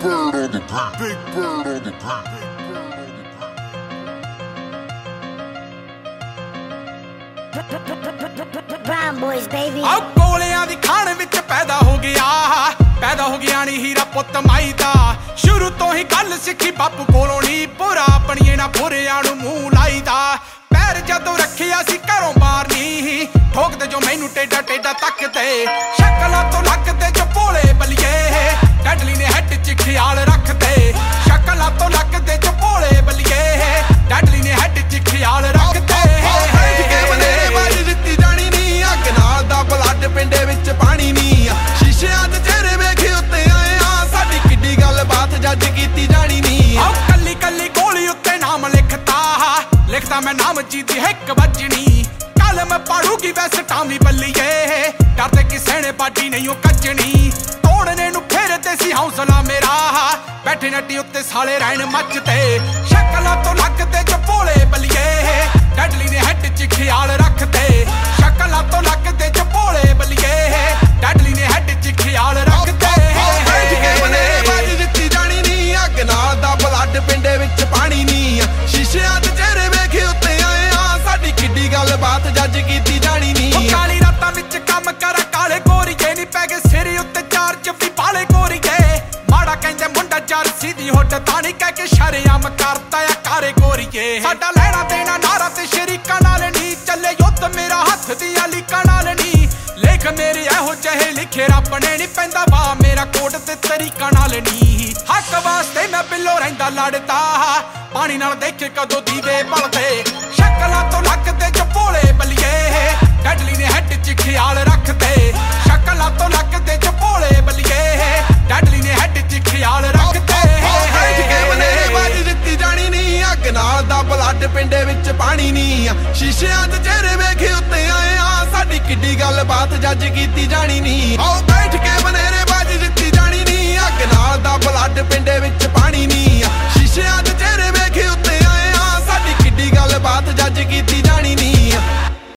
bird on the beat. Big bird on the beat. Brown boys, baby. ਆ ਗੋਲਿਆਂ ਦੀ ਖਾਣ ਵਿੱਚ ਪੈਦਾ ਹੋ ਗਿਆ ਨੀ ਹੀਰਾ ਪੁੱਤ ਮਾਈ ਦਾ। ਸ਼ੁਰੂ ਤੋਂ ਹੀ ਗੱਲ ਸਿੱਖੀ ਬਾਪੂ ਕੋਲੋਂ ਨੀ, ਪੂਰਾ ਬਣੀਏ ਨਾ ਬੁਰਿਆਂ ਨੂੰ ਮੂੰਹ ਲਾਈਦਾ। ਪੈਰ ਜਦੋਂ ਰੱਖਿਆ ਸੀ ਘਰੋਂ ਬਾਹਰ ਨੀ, ਠੋਕਦੇ ਜੋ ਮੈਨੂੰ ਟੇਡਾ ਟੇਡਾ ਤੱਕਦੇ। ਸ਼ਕਲਾਂ ਤੋਂ ਲੱਗਦੇ ਜੋ ਭੋਲੇ ਬਲੀਏ, ਡੈਡਲੀ ਨੇ ਹੈਡ 'ਚ ਖਿਆਲ ਰੱਖਦੇ। ਸ਼ਕਲਾਂ ਤੋਂ ਲੱਗਦੇ ਜੋ ਭੋਲੇ ਬਲੀਏ, ਡੈਡਲੀ ਨੇ ਹੈਡ 'ਚ ਖਿਆਲ ਰੱਖਦੇ। ਬਲੱਡ ਪਿੰਡੇ ਵਿੱਚ ਪਾਣੀ ਨੀ, ਸ਼ੀਸ਼ਿਆਂ ਦੇ ਚਿਹਰੇ ਵੇਖੇ ਉੱਤੇ ਆਏ ਆ, ਸਾਡੀ ਕਿੱਡੀ ਗੱਲ ਬਾਤ ਜੱਜ ਕੀਤੀ ਜਾਣੀ ਨੀ। ਆਹ ਕੱਲੀ ਕੱਲੀ ਗੋਲੀ ਉੱਤੇ ਨਾਮ ਲਿਖਦਾ ਮੈਂ ਨਾਮ ਜੀਤੀ ਹਿੱਕ ਵੱਜਣੀ। ਕਲਮ ਪਾੜੂਗੀ ਵੈਸੇ ਟਾਮੀ ਬੱਲੀਏ, ਡਰਦੇ ਕਿਸੇ ਨੇ ਬਾਡੀ ਨਹੀਂ ਉਹ ਕੱਜਣੀ। ਤੋੜਨੇ ਨੂੰ ਫੇਰਦੇ ਸੀ ਹੌਸਲਾ ਮੇਰਾ, ਬੈਠੇ ਨੱਟੀ ਉੱਤੇ ਸਾਲੇ ਰਹਿਣ ਮੱਚਦੇ। ਸ਼ਕਲਾਂ ਤੋਂ ਲੱਗਦੇ ਜੋ ਭੋਲੇ ਬਲੀਏ, ਡੈਡਲੀ ਨੇ ਹੈਡ 'ਚ ਖਿਆਲ ਰੱਖਦੇ। ਸ਼ਕਲਾਂ ਤੋਂ ਲੱਗਦੇ ਜੋ ਭੋਲੇ ਬਲੀਏ, ਡੈਡਲੀ ਨੇ ਹੈਡ 'ਚ ਖਿਆਲ ਰੱਖਦੇ। ਬਾਜੀ ਦਿੱਤੀ ਜਾਣੀ ਨੀ, ਅੱਗ ਨਾਲ ਦਾ ਬਲੱਡ ਪਿੰਡੇ ਵਿੱਚ ਪਾਣੀ ਨੀ, ਸ਼ੀਸ਼ਿਆਂ ਦੇ ਚਿਹਰੇ ਵੇਖੇ ਉੱਤੇ ਆਏ ਆ, ਸਾਡੀ ਕਿੱਡੀ ਗੱਲ ਬਾਤ ਜੱਜ ਕੀਤੀ ਜਾਣੀ ਨੀ। ਕਾਲੀ ਰਾਤਾਂ ਵਿੱਚ ਕੰਮ ਕਰ ਕਾਲੇ ਗੋਰੀਏ ਨੀ, ਪੈ ਗਏ ਸਿਰ ਉੱਤੇ ਚਾਰ ਜੱਫੀ ਪਾਲੇ ਗੋਰੀਏ। ਮਾੜਾ ਕਹਿੰਦੇ ਮੁੰਡਾ ਜਰਸੀ ਦੀ ਹੁੱਡ ਤਾਂ ਨੀ, ਕਹਿ ਕੇ ਸ਼ਰੇਆਮ ਕਰਤਾ ਆ ਕਾਰੇ ਗੋਰੀਏ। ਸਾਡਾ ਲੈਣਾ ਦੇਣਾ ਨਾਰਾ ਤੇ ਸ਼ਰੀਕਾਂ ਨਾਲ ਨੀ, ਚੱਲੇ ਯੁੱਧ ਮੇਰਾ ਹੱਥ ਦੀਆਂ ਲੀਕਾਂ ਨਾਲ ਨੀ। ਲੇਖ ਮੇਰੇ ਇਹੋ ਜਿਹੇ ਲਿਖੇ ਰੱਬ ਨੇ ਨੀ, ਪੈਂਦਾ ਵਾ ਮੇਰਾ ਕੋਟ ਤੇ ਤਰੀਕਾਂ ਨਾਲ ਨੀ। ਹੱਕ ਵਾਸਤੇ ਮੈਂ ਬਿੱਲੋ ਰਹਿੰਦਾ ਲੜਦਾ, ਪਾਣੀ ਨਾਲ ਦੇਖੇ ਕਦੋਂ ਦੀਵੇ ਬਲਦੇ। ਸ਼ਕਲਾਂ ਤੋਂ ਲੱਗਦੇ ਜੋ ਭੋਲੇ ਬਲੀਏ, ਡੈਡਲੀ ਨੇ ਹੈਡ 'ਚ ਖਿਆਲ ਰੱਖਦੇ। ਸ਼ਕਲਾਂ ਤੋਂ ਲੱਗਦੇ ਜੋ ਭੋਲੇ ਬਲੀਏ, ਡੈਡਲੀ ਨੇ ਹੈਡ 'ਚ ਖਿਆਲ ਰੱਖਦੇ। ਬਾਜੀ ਦਿੱਤੀ ਜਾਣੀ ਨੀ, ਅੱਗ ਨਾਲ ਦਾ ਬਲੱਡ ਪਿੰਡੇ ਵਿੱਚ ਪਾਣੀ ਨੀ, ਸ਼ੀਸ਼ਿਆਂ ਦੇ ਚਿਹਰੇ ਵੇਖੇ ਉੱਤੇ ਆਏ ਆ, ਸਾਡੀ ਕਿੱਡੀ ਗੱਲ ਬਾਤ ਜੱਜ ਕੀਤੀ ਜਾਣੀ ਨੀ। ਆਓ ਬੈਠ ਕੇ ਬਨੇਰੇ ਬਾਜੀ ਦਿੱਤੀ ਜਾਣੀ ਨੀ, ਅੱਗ ਨਾਲ ਦਾ ਬਲੱਡ ਪਿੰਡੇ ਵਿੱਚ ਪਾਣੀ ਨੀ।